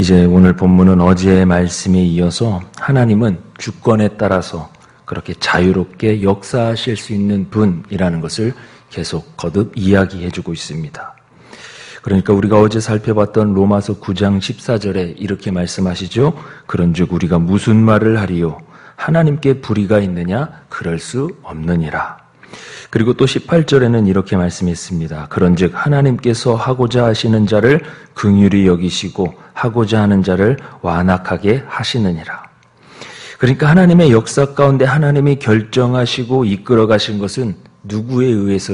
이제 오늘 본문은 어제의 말씀에 이어서 하나님은 주권에 따라서 그렇게 자유롭게 역사하실 수 있는 분이라는 것을 계속 거듭 이야기해주고 있습니다. 그러니까 우리가 어제 살펴봤던 로마서 9장 14절에 이렇게 말씀하시죠. 그런즉 우리가 무슨 말을 하리요? 하나님께 불의가 있느냐? 그럴 수 없느니라. 그리고 또 18절에는 이렇게 말씀했습니다. 그런즉 하나님께서 하고자 하시는 자를 긍휼히 여기시고 하고자 하는 자를 완악하게 하시느니라. 그러니까 하나님의 역사 가운데 하나님이 결정하시고 이끌어 가신 것은 누구에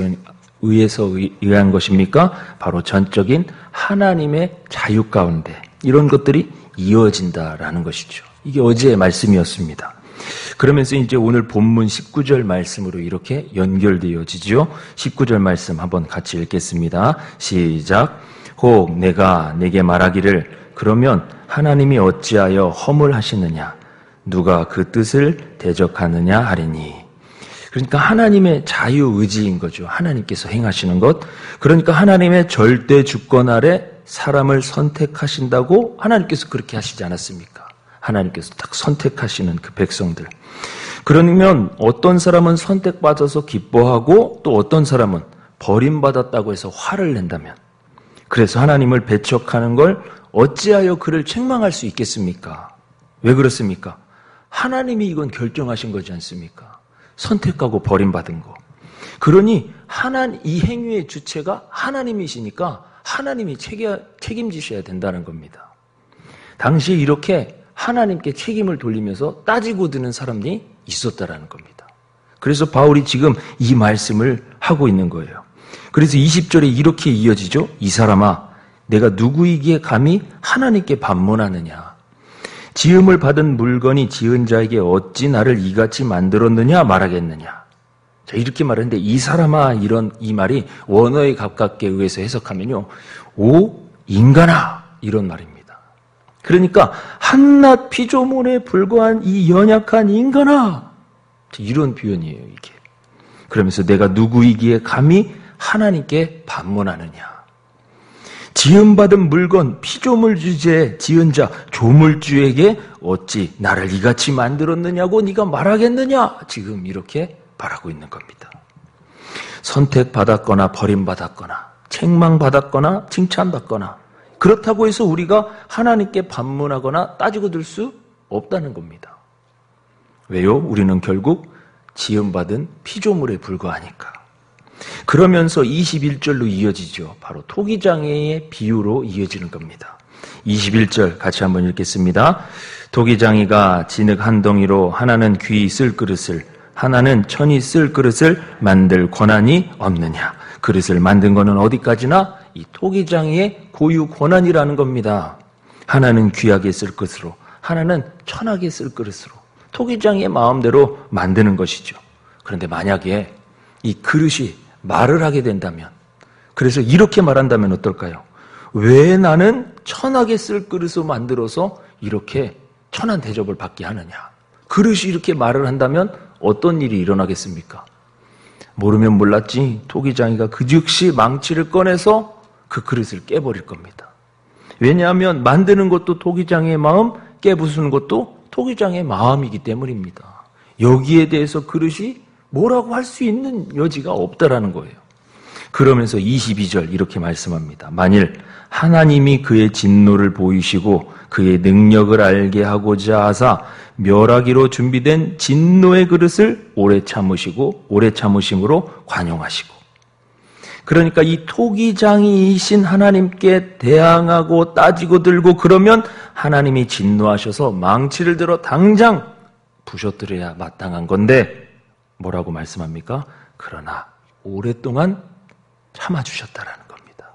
의한 것입니까? 바로 전적인 하나님의 자유 가운데 이런 것들이 이어진다라는 것이죠. 이게 어제의 말씀이었습니다. 그러면서 이제 오늘 본문 19절 말씀으로 이렇게 연결되어지죠. 19절 말씀 한번 같이 읽겠습니다. 시작. 혹 내가 내게 말하기를 그러면 하나님이 어찌하여 허물하시느냐? 누가 그 뜻을 대적하느냐 하리니. 그러니까 하나님의 자유의지인 거죠. 하나님께서 행하시는 것. 그러니까 하나님의 절대 주권 아래 사람을 선택하신다고 하나님께서 그렇게 하시지 않았습니까? 하나님께서 딱 선택하시는 그 백성들. 그러면 어떤 사람은 선택받아서 기뻐하고 또 어떤 사람은 버림받았다고 해서 화를 낸다면, 그래서 하나님을 배척하는 걸 어찌하여 그를 책망할 수 있겠습니까? 왜 그렇습니까? 하나님이 이건 결정하신 거지 않습니까? 선택하고 버림받은 거. 그러니 이 행위의 주체가 하나님이시니까 하나님이 책임지셔야 된다는 겁니다. 당시에 이렇게 하나님께 책임을 돌리면서 따지고 드는 사람이 있었다라는 겁니다. 그래서 바울이 지금 이 말씀을 하고 있는 거예요. 그래서 20절에 이렇게 이어지죠. 이 사람아, 내가 누구이기에 감히 하나님께 반문하느냐? 지음을 받은 물건이 지은 자에게 어찌 나를 이같이 만들었느냐 말하겠느냐? 자, 이렇게 말하는데 이 사람아 이 말이 원어에 가깝게 의해서 해석하면요. 오 인간아 이런 말입니다. 그러니까 한낱 피조물에 불과한 이 연약한 인간아 이런 표현이에요. 이게. 그러면서 내가 누구이기에 감히 하나님께 반문하느냐. 지음받은 물건, 피조물 주제에 지은 자, 조물주에게 어찌 나를 이같이 만들었느냐고 네가 말하겠느냐. 지금 이렇게 말하고 있는 겁니다. 선택받았거나 버림받았거나 책망받았거나 칭찬받거나 그렇다고 해서 우리가 하나님께 반문하거나 따지고 들 수 없다는 겁니다. 왜요? 우리는 결국 지음받은 피조물에 불과하니까. 그러면서 21절로 이어지죠. 바로 토기장애의 비유로 이어지는 겁니다. 21절 같이 한번 읽겠습니다. 토기장이가 진흙 한 덩이로 하나는 귀 쓸 그릇을 하나는 천이 쓸 그릇을 만들 권한이 없느냐. 그릇을 만든 거는 어디까지나 이 토기장이의 고유 권한이라는 겁니다. 하나는 귀하게 쓸 것으로 하나는 천하게 쓸 그릇으로 토기장이의 마음대로 만드는 것이죠. 그런데 만약에 이 그릇이 말을 하게 된다면, 그래서 이렇게 말한다면 어떨까요? 왜 나는 천하게 쓸 그릇으로 만들어서 이렇게 천한 대접을 받게 하느냐? 그릇이 이렇게 말을 한다면 어떤 일이 일어나겠습니까? 모르면 몰랐지 토기장이가 그 즉시 망치를 꺼내서 그 그릇을 깨버릴 겁니다. 왜냐하면 만드는 것도 토기장의 마음, 깨부수는 것도 토기장의 마음이기 때문입니다. 여기에 대해서 그릇이 뭐라고 할 수 있는 여지가 없다라는 거예요. 그러면서 22절 이렇게 말씀합니다. 만일 하나님이 그의 진노를 보이시고 그의 능력을 알게 하고자 하사 멸하기로 준비된 진노의 그릇을 오래 참으심으로 관용하시고. 그러니까 이 토기장이이신 하나님께 대항하고 따지고 들고 그러면 하나님이 진노하셔서 망치를 들어 당장 부셔뜨려야 마땅한 건데 뭐라고 말씀합니까? 그러나 오랫동안 참아주셨다라는 겁니다.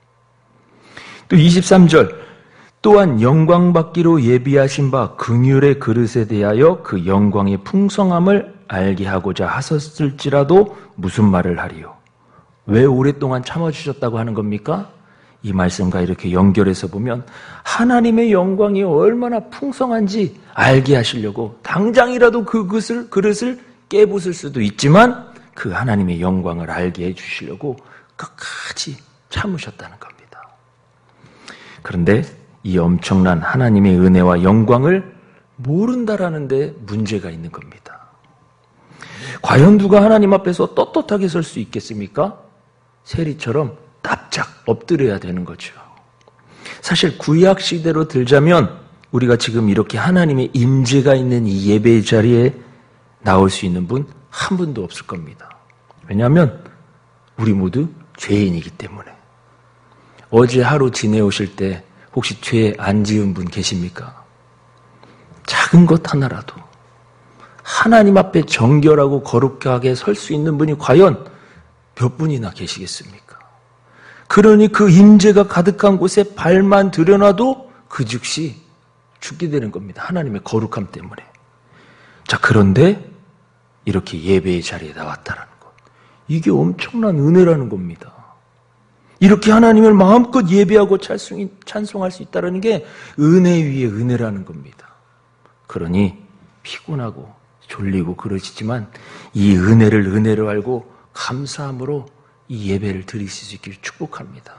또 23절 또한 영광받기로 예비하신 바 긍휼의 그릇에 대하여 그 영광의 풍성함을 알게 하고자 하셨을지라도 무슨 말을 하리요? 왜 오랫동안 참아주셨다고 하는 겁니까? 이 말씀과 이렇게 연결해서 보면 하나님의 영광이 얼마나 풍성한지 알게 하시려고 당장이라도 그 그릇을 깨부술 수도 있지만 그 하나님의 영광을 알게 해주시려고 끝까지 참으셨다는 겁니다. 그런데 이 엄청난 하나님의 은혜와 영광을 모른다라는 데 문제가 있는 겁니다. 과연 누가 하나님 앞에서 떳떳하게 설 수 있겠습니까? 세리처럼 납작 엎드려야 되는 거죠. 사실 구약 시대로 들자면 우리가 지금 이렇게 하나님의 임재가 있는 이 예배의 자리에 나올 수 있는 분 한 분도 없을 겁니다. 왜냐하면 우리 모두 죄인이기 때문에. 어제 하루 지내오실 때 혹시 죄 안 지은 분 계십니까? 작은 것 하나라도 하나님 앞에 정결하고 거룩하게 설 수 있는 분이 과연 몇 분이나 계시겠습니까? 그러니 그 임재가 가득한 곳에 발만 들여놔도 그 즉시 죽게 되는 겁니다. 하나님의 거룩함 때문에. 자, 그런데 이렇게 예배의 자리에 나왔다라는 것. 이게 엄청난 은혜라는 겁니다. 이렇게 하나님을 마음껏 예배하고 찬송할 수 있다는 게 은혜 위에 은혜라는 겁니다. 그러니 피곤하고 졸리고 그러시지만 이 은혜를 은혜로 알고 감사함으로 이 예배를 드리실 수 있기를 축복합니다.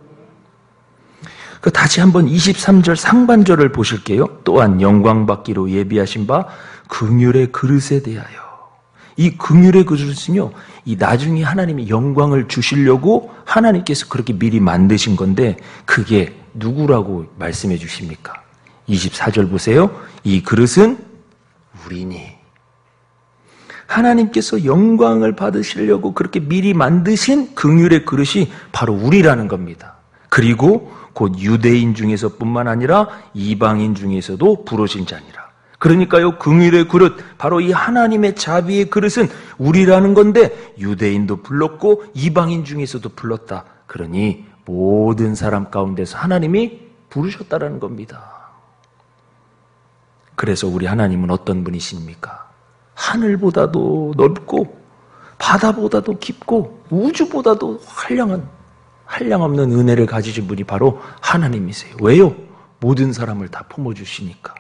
다시 한번 23절 상반절을 보실게요. 또한 영광받기로 예비하신 바 긍휼의 그릇에 대하여. 이 긍휼의 그릇은요, 이 나중에 하나님이 영광을 주시려고 하나님께서 그렇게 미리 만드신 건데 그게 누구라고 말씀해 주십니까? 24절 보세요. 이 그릇은 우리니. 하나님께서 영광을 받으시려고 그렇게 미리 만드신 긍휼의 그릇이 바로 우리라는 겁니다. 그리고 곧 유대인 중에서뿐만 아니라 이방인 중에서도 부르신 자니라. 그러니까요, 긍휼의 그릇, 바로 이 하나님의 자비의 그릇은 우리라는 건데 유대인도 불렀고 이방인 중에서도 불렀다. 그러니 모든 사람 가운데서 하나님이 부르셨다라는 겁니다. 그래서 우리 하나님은 어떤 분이십니까? 하늘보다도 넓고 바다보다도 깊고 우주보다도 한량없는 은혜를 가지신 분이 바로 하나님이세요. 왜요? 모든 사람을 다 품어주시니까.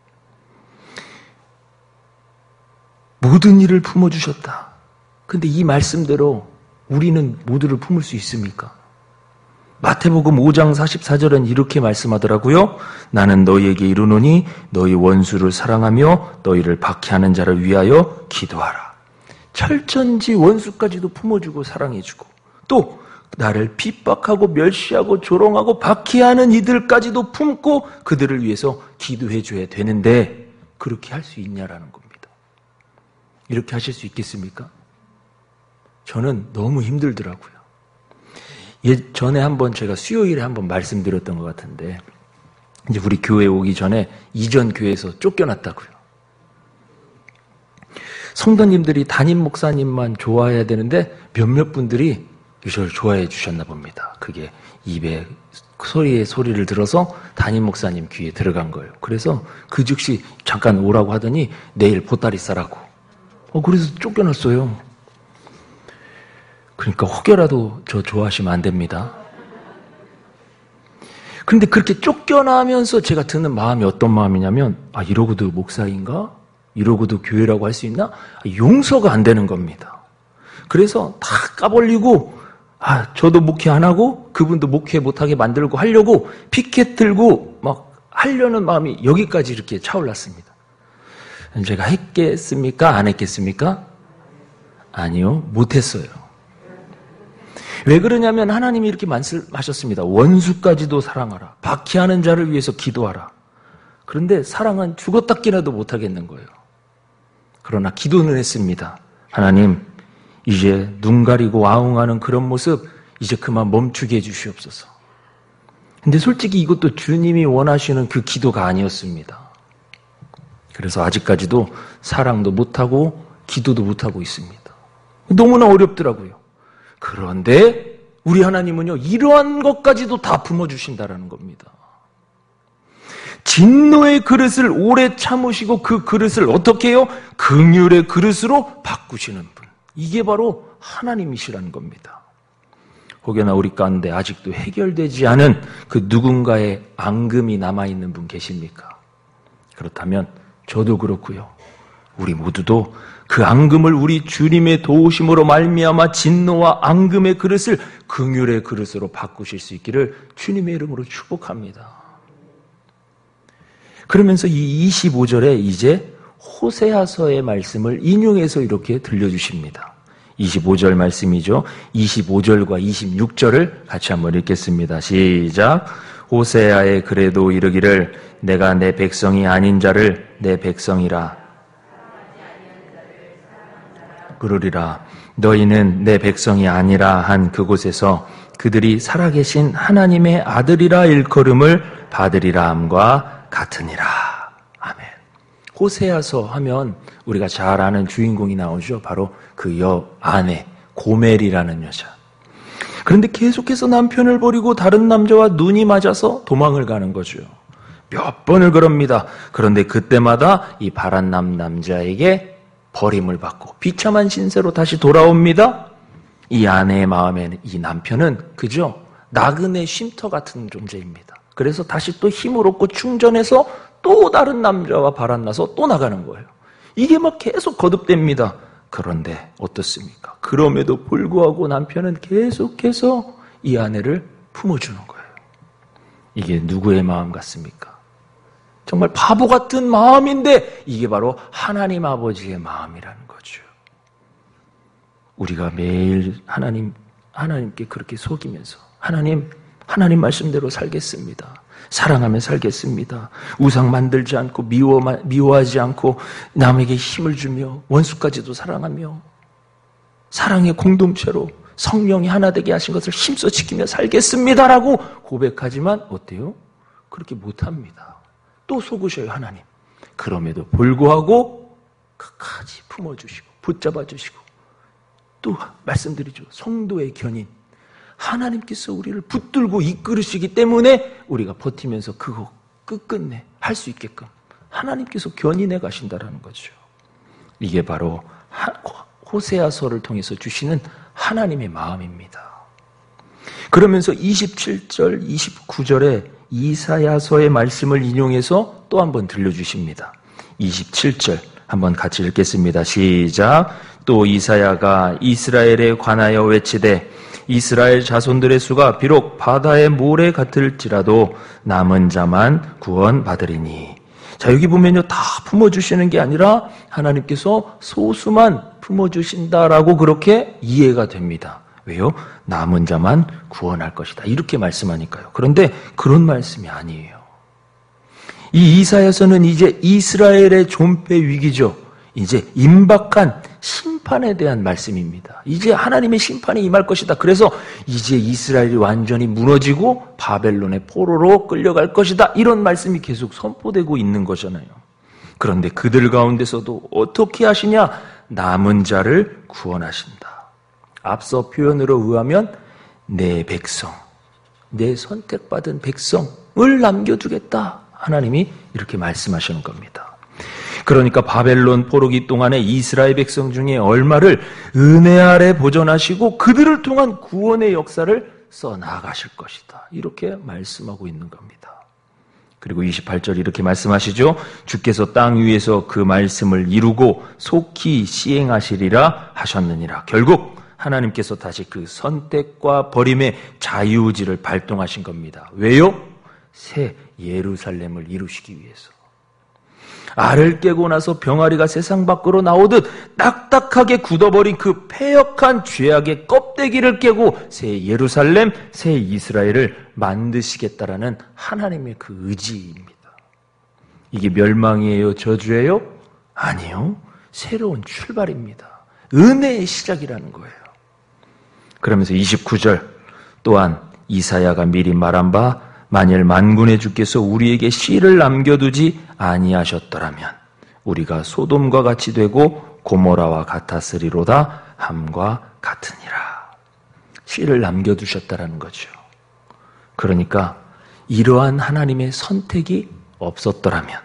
모든 일을 품어주셨다. 근데 이 말씀대로 우리는 모두를 품을 수 있습니까? 마태복음 5장 44절은 이렇게 말씀하더라고요. 나는 너희에게 이르노니 너희 원수를 사랑하며 너희를 박해하는 자를 위하여 기도하라. 철천지 원수까지도 품어주고 사랑해주고 또 나를 핍박하고 멸시하고 조롱하고 박해하는 이들까지도 품고 그들을 위해서 기도해줘야 되는데 그렇게 할 수 있냐라는 겁니다. 이렇게 하실 수 있겠습니까? 저는 너무 힘들더라고요. 전에 한번 제가 수요일에 한번 말씀드렸던 것 같은데 이제 우리 교회 오기 전에 이전 교회에서 쫓겨났다고요. 성도님들이 담임 목사님만 좋아해야 되는데 몇몇 분들이 저를 좋아해 주셨나 봅니다. 그게 입에 소리를 들어서 담임 목사님 귀에 들어간 거예요. 그래서 그 즉시 잠깐 오라고 하더니 내일 보따리 싸라고. 그래서 쫓겨났어요. 그러니까 혹여라도 저 좋아하시면 안 됩니다. 그런데 그렇게 쫓겨나면서 제가 드는 마음이 어떤 마음이냐면 이러고도 목사인가? 이러고도 교회라고 할 수 있나? 용서가 안 되는 겁니다. 그래서 다 까벌리고 저도 목회 안 하고 그분도 목회 못하게 만들고 하려고 피켓 들고 막 하려는 마음이 여기까지 이렇게 차올랐습니다. 제가 했겠습니까? 안 했겠습니까? 아니요, 못했어요. 왜 그러냐면 하나님이 이렇게 말씀하셨습니다. 원수까지도 사랑하라. 박해하는 자를 위해서 기도하라. 그런데 사랑은 죽었다 깨나도 못하겠는 거예요. 그러나 기도는 했습니다. 하나님, 이제 눈 가리고 아웅하는 그런 모습 이제 그만 멈추게 해주시옵소서. 근데 솔직히 이것도 주님이 원하시는 그 기도가 아니었습니다. 그래서 아직까지도 사랑도 못하고 기도도 못하고 있습니다. 너무나 어렵더라고요. 그런데 우리 하나님은요, 이러한 것까지도 다 품어주신다라는 겁니다. 진노의 그릇을 오래 참으시고 그 그릇을 어떻게 해요? 긍휼의 그릇으로 바꾸시는 분. 이게 바로 하나님이시라는 겁니다. 혹여나 우리 가운데 아직도 해결되지 않은 그 누군가의 앙금이 남아있는 분 계십니까? 그렇다면 저도 그렇고요. 우리 모두도 그 앙금을 우리 주님의 도우심으로 말미암아 진노와 앙금의 그릇을 긍휼의 그릇으로 바꾸실 수 있기를 주님의 이름으로 축복합니다. 그러면서 이 25절에 이제 호세아서의 말씀을 인용해서 이렇게 들려주십니다. 25절 말씀이죠. 25절과 26절을 같이 한번 읽겠습니다. 시작. 호세아의 글에도 이르기를 내가 내 백성이 아닌 자를 내 백성이라 부르리라. 너희는 내 백성이 아니라 한 그곳에서 그들이 살아계신 하나님의 아들이라 일컬음을 받으리라 함과 같으니라. 아멘. 호세아서 하면 우리가 잘 아는 주인공이 나오죠. 바로 그 아내 고멜이라는 여자. 그런데 계속해서 남편을 버리고 다른 남자와 눈이 맞아서 도망을 가는 거죠. 몇 번을 그럽니다. 그런데 그때마다 이 바란남 남자에게 버림을 받고 비참한 신세로 다시 돌아옵니다. 이 아내의 마음에는 이 남편은 그저 나그네 쉼터 같은 존재입니다. 그래서 다시 또 힘을 얻고 충전해서 또 다른 남자와 바람나서 또 나가는 거예요. 이게 막 계속 거듭됩니다. 그런데 어떻습니까? 그럼에도 불구하고 남편은 계속해서 이 아내를 품어주는 거예요. 이게 누구의 마음 같습니까? 정말 바보 같은 마음인데 이게 바로 하나님 아버지의 마음이라는 거죠. 우리가 매일 하나님께 그렇게 속이면서 하나님 말씀대로 살겠습니다. 사랑하며 살겠습니다. 우상 만들지 않고 미워하지 않고 남에게 힘을 주며 원수까지도 사랑하며 사랑의 공동체로 성령이 하나 되게 하신 것을 힘써 지키며 살겠습니다라고 고백하지만 어때요? 그렇게 못합니다. 또 속으셔요, 하나님. 그럼에도 불구하고 끝까지 품어주시고 붙잡아주시고 또 말씀드리죠. 성도의 견인. 하나님께서 우리를 붙들고 이끌으시기 때문에 우리가 버티면서 그거 끝끝내 할 수 있게끔 하나님께서 견인해 가신다라는 거죠. 이게 바로 호세아서를 통해서 주시는 하나님의 마음입니다. 그러면서 27절, 29절에 이사야서의 말씀을 인용해서 또 한번 들려주십니다. 27절 한번 같이 읽겠습니다. 시작. 또 이사야가 이스라엘에 관하여 외치되 이스라엘 자손들의 수가 비록 바다의 모래 같을지라도 남은 자만 구원받으리니. 자, 여기 보면요, 다 품어주시는 게 아니라 하나님께서 소수만 품어주신다라고 그렇게 이해가 됩니다. 왜요? 남은 자만 구원할 것이다. 이렇게 말씀하니까요. 그런데 그런 말씀이 아니에요. 이 이사야서는 이제 이스라엘의 존폐 위기죠. 이제 임박한 심판에 대한 말씀입니다. 이제 하나님의 심판이 임할 것이다. 그래서 이제 이스라엘이 완전히 무너지고 바벨론의 포로로 끌려갈 것이다. 이런 말씀이 계속 선포되고 있는 거잖아요. 그런데 그들 가운데서도 어떻게 하시냐? 남은 자를 구원하신다. 앞서 표현으로 의하면 내 백성, 내 선택받은 백성을 남겨두겠다. 하나님이 이렇게 말씀하시는 겁니다. 그러니까 바벨론 포로기 동안에 이스라엘 백성 중에 얼마를 은혜 아래 보존하시고 그들을 통한 구원의 역사를 써나가실 것이다. 이렇게 말씀하고 있는 겁니다. 그리고 28절 이렇게 말씀하시죠. 주께서 땅 위에서 그 말씀을 이루고 속히 시행하시리라 하셨느니라. 결국 하나님께서 다시 그 선택과 버림의 자유의지를 발동하신 겁니다. 왜요? 새 예루살렘을 이루시기 위해서. 알을 깨고 나서 병아리가 세상 밖으로 나오듯 딱딱하게 굳어버린 그 패역한 죄악의 껍데기를 깨고 새 예루살렘, 새 이스라엘을 만드시겠다라는 하나님의 그 의지입니다. 이게 멸망이에요? 저주예요? 아니요. 새로운 출발입니다. 은혜의 시작이라는 거예요. 그러면서 29절 또한 이사야가 미리 말한 바 만일 만군의 주께서 우리에게 씨를 남겨두지 아니하셨더라면 우리가 소돔과 같이 되고 고모라와 같았으리로다 함과 같으니라. 씨를 남겨두셨다라는 거죠. 그러니까 이러한 하나님의 선택이 없었더라면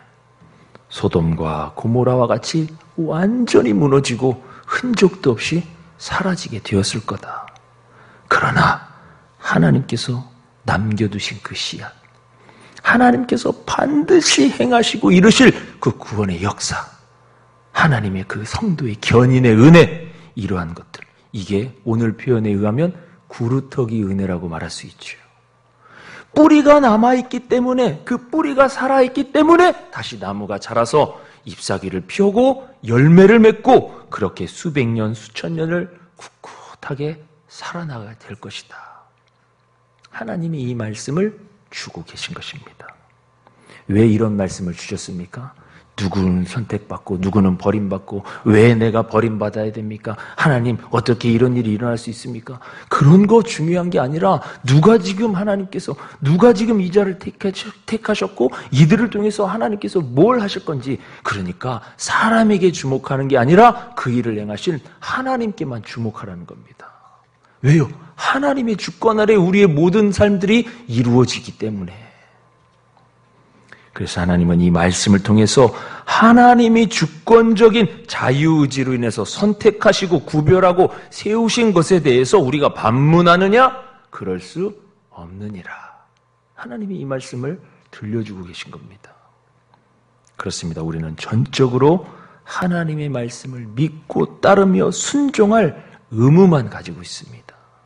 소돔과 고모라와 같이 완전히 무너지고 흔적도 없이 사라지게 되었을 거다. 그러나 하나님께서 남겨두신 그 씨앗, 하나님께서 반드시 행하시고 이루실 그 구원의 역사, 하나님의 그 성도의 견인의 은혜, 이러한 것들, 이게 오늘 표현에 의하면 구루터기 은혜라고 말할 수 있죠. 뿌리가 남아있기 때문에, 그 뿌리가 살아있기 때문에 다시 나무가 자라서 잎사귀를 피우고 열매를 맺고 그렇게 수백 년, 수천 년을 꿋꿋하게 살아나가야 될 것이다. 하나님이 이 말씀을 주고 계신 것입니다. 왜 이런 말씀을 주셨습니까? 누구는 선택받고 누구는 버림받고 왜 내가 버림받아야 됩니까? 하나님 어떻게 이런 일이 일어날 수 있습니까? 그런 거 중요한 게 아니라 누가 지금 이 자를 택하셨고 이들을 통해서 하나님께서 뭘 하실 건지, 그러니까 사람에게 주목하는 게 아니라 그 일을 행하실 하나님께만 주목하라는 겁니다. 왜요? 하나님의 주권 아래 우리의 모든 삶들이 이루어지기 때문에. 그래서 하나님은 이 말씀을 통해서 하나님이 주권적인 자유의지로 인해서 선택하시고 구별하고 세우신 것에 대해서 우리가 반문하느냐? 그럴 수 없느니라. 하나님이 이 말씀을 들려주고 계신 겁니다. 그렇습니다. 우리는 전적으로 하나님의 말씀을 믿고 따르며 순종할 의무만 가지고 있습니다.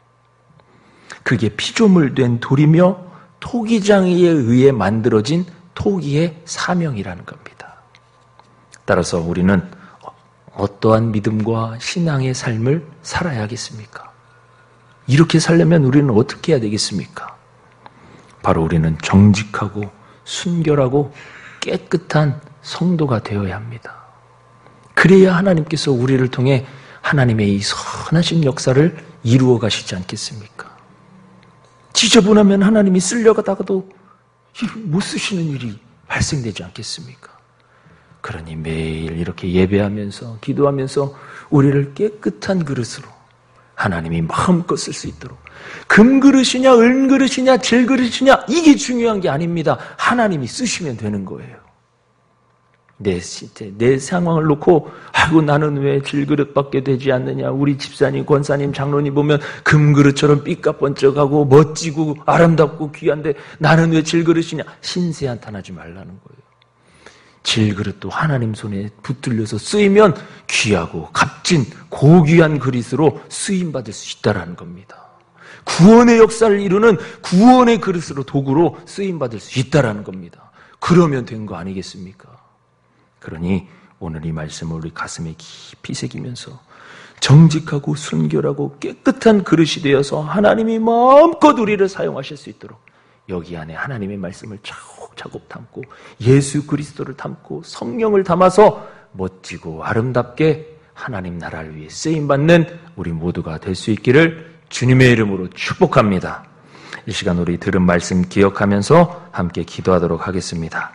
그게 피조물된 돌이며 토기장에 의해 만들어진 토기의 사명이라는 겁니다. 따라서 우리는 어떠한 믿음과 신앙의 삶을 살아야겠습니까? 이렇게 살려면 우리는 어떻게 해야 되겠습니까? 바로 우리는 정직하고 순결하고 깨끗한 성도가 되어야 합니다. 그래야 하나님께서 우리를 통해 하나님의 이 선하신 역사를 이루어 가시지 않겠습니까? 지저분하면 하나님이 쓰려다가도 못 쓰시는 일이 발생되지 않겠습니까? 그러니 매일 이렇게 예배하면서 기도하면서 우리를 깨끗한 그릇으로 하나님이 마음껏 쓸 수 있도록, 금그릇이냐 은그릇이냐 질그릇이냐 이게 중요한 게 아닙니다. 하나님이 쓰시면 되는 거예요. 내 상황을 놓고 아이고 나는 왜 질그릇밖에 되지 않느냐, 우리 집사님, 권사님, 장로님 보면 금그릇처럼 삐까번쩍하고 멋지고 아름답고 귀한데 나는 왜 질그릇이냐, 신세 한탄하지 말라는 거예요. 질그릇도 하나님 손에 붙들려서 쓰이면 귀하고 값진 고귀한 그릇으로 쓰임받을 수 있다는 겁니다. 구원의 역사를 이루는 구원의 그릇으로, 도구로 쓰임받을 수 있다는 겁니다. 그러면 된 거 아니겠습니까? 그러니 오늘 이 말씀을 우리 가슴에 깊이 새기면서 정직하고 순결하고 깨끗한 그릇이 되어서 하나님이 마음껏 우리를 사용하실 수 있도록 여기 안에 하나님의 말씀을 차곡차곡 담고 예수 그리스도를 담고 성령을 담아서 멋지고 아름답게 하나님 나라를 위해 쓰임받는 우리 모두가 될 수 있기를 주님의 이름으로 축복합니다. 이 시간 우리 들은 말씀 기억하면서 함께 기도하도록 하겠습니다.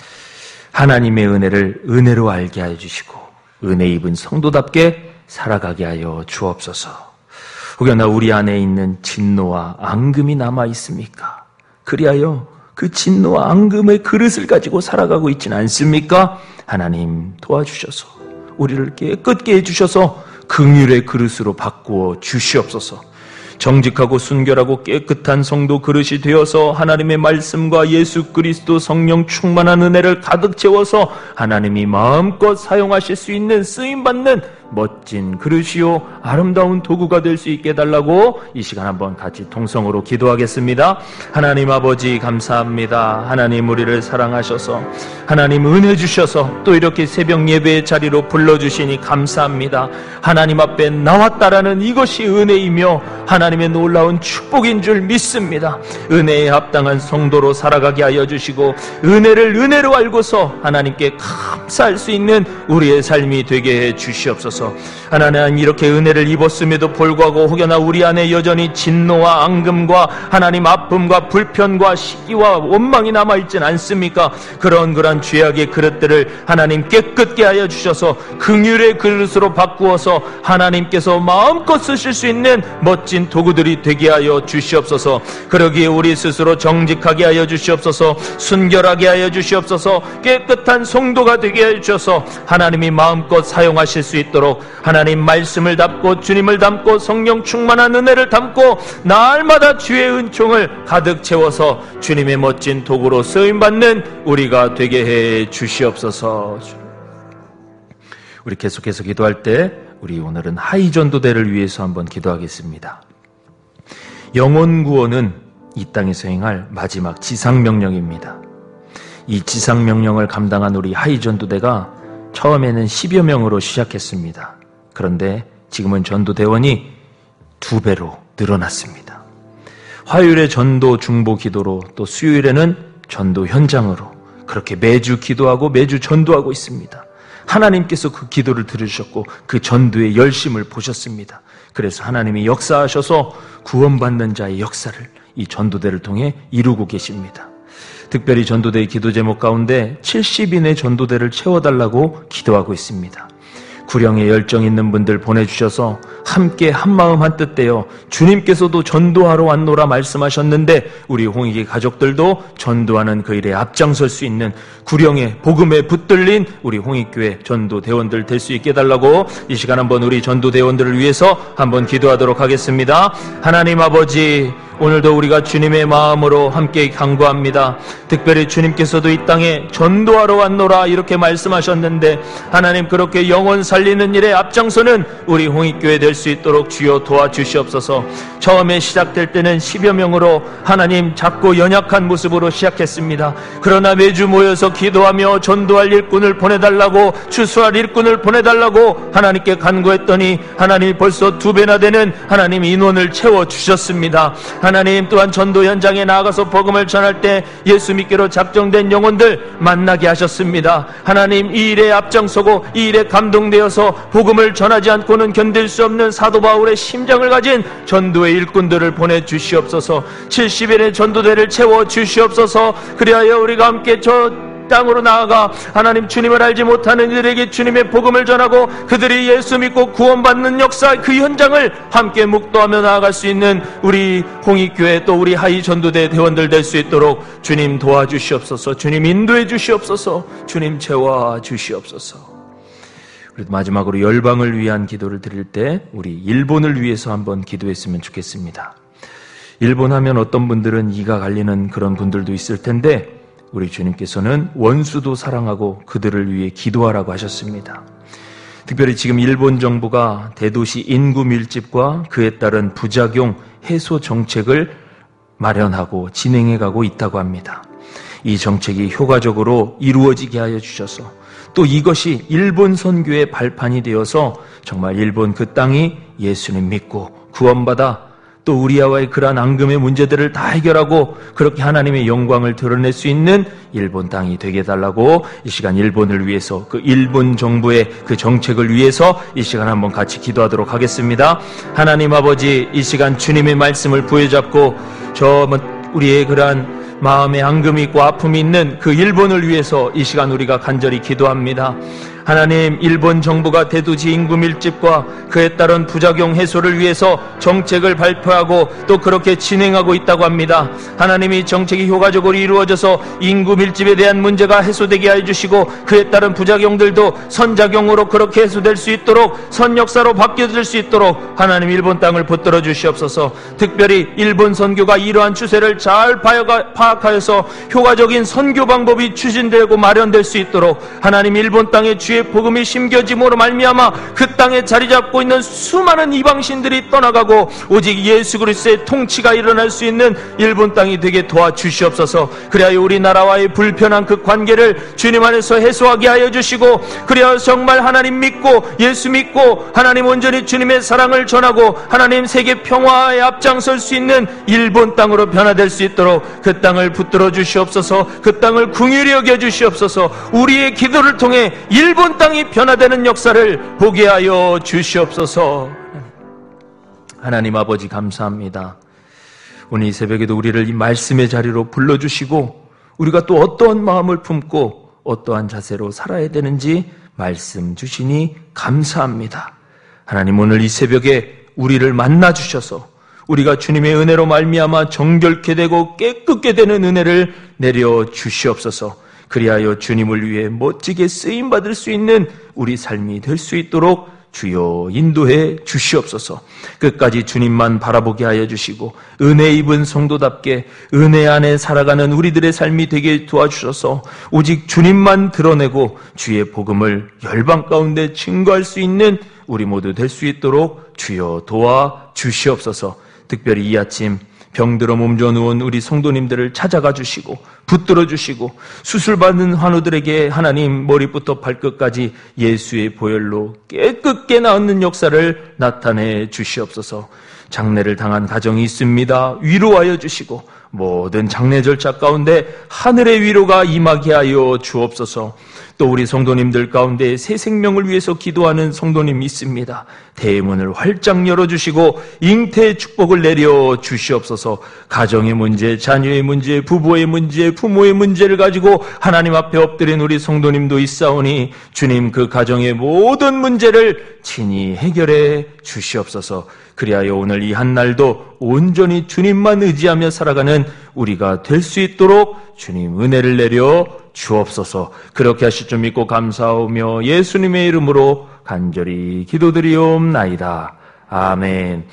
하나님의 은혜를 은혜로 알게 하여 주시고 은혜 입은 성도답게 살아가게 하여 주옵소서. 혹여나 우리 안에 있는 진노와 앙금이 남아 있습니까? 그리하여 그 진노와 앙금의 그릇을 가지고 살아가고 있지는 않습니까? 하나님 도와주셔서 우리를 깨끗게 해주셔서 긍휼의 그릇으로 바꾸어 주시옵소서. 정직하고 순결하고 깨끗한 성도 그릇이 되어서 하나님의 말씀과 예수 그리스도 성령 충만한 은혜를 가득 채워서 하나님이 마음껏 사용하실 수 있는 쓰임받는 멋진 그릇이요 아름다운 도구가 될 수 있게 해달라고 이 시간 한번 같이 통성으로 기도하겠습니다. 하나님 아버지 감사합니다. 하나님 우리를 사랑하셔서 하나님 은혜 주셔서 또 이렇게 새벽 예배의 자리로 불러주시니 감사합니다. 하나님 앞에 나왔다라는 이것이 은혜이며 하나님의 놀라운 축복인 줄 믿습니다. 은혜에 합당한 성도로 살아가게 하여 주시고 은혜를 은혜로 알고서 하나님께 감사할 수 있는 우리의 삶이 되게 해 주시옵소서. 하나님 이렇게 은혜를 입었음에도 불구하고 혹여나 우리 안에 여전히 진노와 앙금과 하나님 아픔과 불편과 시기와 원망이 남아있진 않습니까? 그런 죄악의 그릇들을 하나님 깨끗게 하여 주셔서 긍휼의 그릇으로 바꾸어서 하나님께서 마음껏 쓰실 수 있는 멋진 도구들이 되게 하여 주시옵소서. 그러기에 우리 스스로 정직하게 하여 주시옵소서. 순결하게 하여 주시옵소서. 깨끗한 성도가 되게 하여 주셔서 하나님이 마음껏 사용하실 수 있도록 하나님 말씀을 담고 주님을 담고 성령 충만한 은혜를 담고 날마다 주의 은총을 가득 채워서 주님의 멋진 도구로 쓰임받는 우리가 되게 해 주시옵소서. 우리 계속해서 기도할 때 우리 오늘은 하이전도대를 위해서 한번 기도하겠습니다. 영혼 구원은 이 땅에서 행할 마지막 지상명령입니다. 이 지상명령을 감당한 우리 하이전도대가 처음에는 10여 명으로 시작했습니다. 그런데 지금은 전도대원이 2배로 늘어났습니다. 화요일에 전도 중보 기도로, 또 수요일에는 전도 현장으로 그렇게 매주 기도하고 매주 전도하고 있습니다. 하나님께서 그 기도를 들으셨고 그 전도의 열심을 보셨습니다. 그래서 하나님이 역사하셔서 구원받는 자의 역사를 이 전도대를 통해 이루고 계십니다. 특별히 전도대의 기도 제목 가운데 70인의 전도대를 채워달라고 기도하고 있습니다. 구령에 열정 있는 분들 보내주셔서 함께 한마음 한뜻 되어 주님께서도 전도하러 왔노라 말씀하셨는데 우리 홍익의 가족들도 전도하는 그 일에 앞장설 수 있는 구령의 복음에 붙들린 우리 홍익교회 전도대원들 될 수 있게 해달라고 이 시간 한번 우리 전도대원들을 위해서 한번 기도하도록 하겠습니다. 하나님 아버지, 오늘도 우리가 주님의 마음으로 함께 간구합니다. 특별히 주님께서도 이 땅에 전도하러 왔노라 이렇게 말씀하셨는데 하나님, 그렇게 영혼 살리는 일에 앞장서는 우리 홍익교회 될 수 있도록 주여 도와주시옵소서. 처음에 시작될 때는 10여 명으로 하나님 작고 연약한 모습으로 시작했습니다. 그러나 매주 모여서 기도하며 전도할 일꾼을 보내달라고, 추수할 일꾼을 보내달라고 하나님께 간구했더니 하나님 벌써 2배나 되는 하나님 인원을 채워주셨습니다. 하나님 또한 전도 현장에 나아가서 복음을 전할 때 예수 믿기로 작정된 영혼들 만나게 하셨습니다. 하나님, 이 일에 앞장서고 이 일에 감동되어서 복음을 전하지 않고는 견딜 수 없는 사도 바울의 심정을 가진 전도의 일꾼들을 보내주시옵소서. 70일의 전도대를 채워주시옵소서. 그리하여 우리가 함께 저 땅으로 나아가 하나님 주님을 알지 못하는 이들에게 주님의 복음을 전하고 그들이 예수 믿고 구원받는 역사, 그 현장을 함께 묵도하며 나아갈 수 있는 우리 홍익교회 또 우리 하이 전도대 대원들 될 수 있도록 주님 도와주시옵소서. 주님 인도해 주시옵소서. 주님 채워 주시옵소서. 그리고 마지막으로 열방을 위한 기도를 드릴 때 우리 일본을 위해서 한번 기도했으면 좋겠습니다. 일본 하면 어떤 분들은 이가 갈리는 그런 분들도 있을 텐데 우리 주님께서는 원수도 사랑하고 그들을 위해 기도하라고 하셨습니다. 특별히 지금 일본 정부가 대도시 인구 밀집과 그에 따른 부작용 해소 정책을 마련하고 진행해가고 있다고 합니다. 이 정책이 효과적으로 이루어지게 하여 주셔서 또 이것이 일본 선교의 발판이 되어서 정말 일본 그 땅이 예수님 믿고 구원받아 또 우리와의 그러한 앙금의 문제들을 다 해결하고 그렇게 하나님의 영광을 드러낼 수 있는 일본 땅이 되게 해달라고 이 시간 일본을 위해서, 그 일본 정부의 그 정책을 위해서 이 시간 한번 같이 기도하도록 하겠습니다. 하나님 아버지, 이 시간 주님의 말씀을 부여잡고 우리의 그러한 마음에 앙금이 있고 아픔이 있는 그 일본을 위해서 이 시간 우리가 간절히 기도합니다. 하나님, 일본 정부가 대도시 인구 밀집과 그에 따른 부작용 해소를 위해서 정책을 발표하고 또 그렇게 진행하고 있다고 합니다. 하나님이 정책이 효과적으로 이루어져서 인구 밀집에 대한 문제가 해소되게 해주시고 그에 따른 부작용들도 선작용으로 그렇게 해소될 수 있도록, 선역사로 바뀌어질 수 있도록 하나님 일본 땅을 붙들어 주시옵소서. 특별히 일본 선교가 이러한 추세를 잘 파악하여서 효과적인 선교 방법이 추진되고 마련될 수 있도록 하나님 일본 땅에 주의 복음이 심겨짐으로 말미암아 그 땅에 자리 잡고 있는 수많은 이방신들이 떠나가고 오직 예수 그리스도의 통치가 일어날 수 있는 일본 땅이 되게 도와주시옵소서. 그리하여 우리나라와의 불편한 그 관계를 주님 안에서 해소하게 하여 주시고 그리하여 정말 하나님 믿고 예수 믿고 하나님 온전히 주님의 사랑을 전하고 하나님 세계 평화에 앞장설 수 있는 일본 땅으로 변화될 수 있도록 그 땅을 붙들어 주시옵소서. 그 땅을 긍휼히 여겨 주시옵소서. 우리의 기도를 통해 일본 땅이 변화되는 역사를 보게 하여 주시옵소서. 하나님 아버지 감사합니다. 오늘 이 새벽에도 우리를 이 말씀의 자리로 불러주시고 우리가 또 어떠한 마음을 품고 어떠한 자세로 살아야 되는지 말씀 주시니 감사합니다. 하나님, 오늘 이 새벽에 우리를 만나 주셔서 우리가 주님의 은혜로 말미암아 정결케 되고 깨끗게 되는 은혜를 내려 주시옵소서. 그리하여 주님을 위해 멋지게 쓰임받을 수 있는 우리 삶이 될 수 있도록 주여 인도해 주시옵소서. 끝까지 주님만 바라보게 하여 주시고 은혜 입은 성도답게 은혜 안에 살아가는 우리들의 삶이 되게 도와주셔서 오직 주님만 드러내고 주의 복음을 열방 가운데 증거할 수 있는 우리 모두 될 수 있도록 주여 도와 주시옵소서. 특별히 이 아침 병들어 몸져 누운 우리 성도님들을 찾아가 주시고 붙들어 주시고 수술받는 환우들에게 하나님 머리부터 발끝까지 예수의 보혈로 깨끗게 낫는 역사를 나타내 주시옵소서. 장례를 당한 가정이 있습니다. 위로하여 주시고 모든 장례 절차 가운데 하늘의 위로가 임하게 하여 주옵소서. 또 우리 성도님들 가운데 새 생명을 위해서 기도하는 성도님이 있습니다. 대문을 활짝 열어주시고 잉태의 축복을 내려 주시옵소서. 가정의 문제, 자녀의 문제, 부부의 문제, 부모의 문제를 가지고 하나님 앞에 엎드린 우리 성도님도 있사오니 주님 그 가정의 모든 문제를 친히 해결해 주시옵소서. 그리하여 오늘 이 한날도 온전히 주님만 의지하며 살아가는 우리가 될 수 있도록 주님 은혜를 내려 주옵소서. 그렇게 하실 줄 믿고 감사하며 예수님의 이름으로 간절히 기도드리옵나이다. 아멘.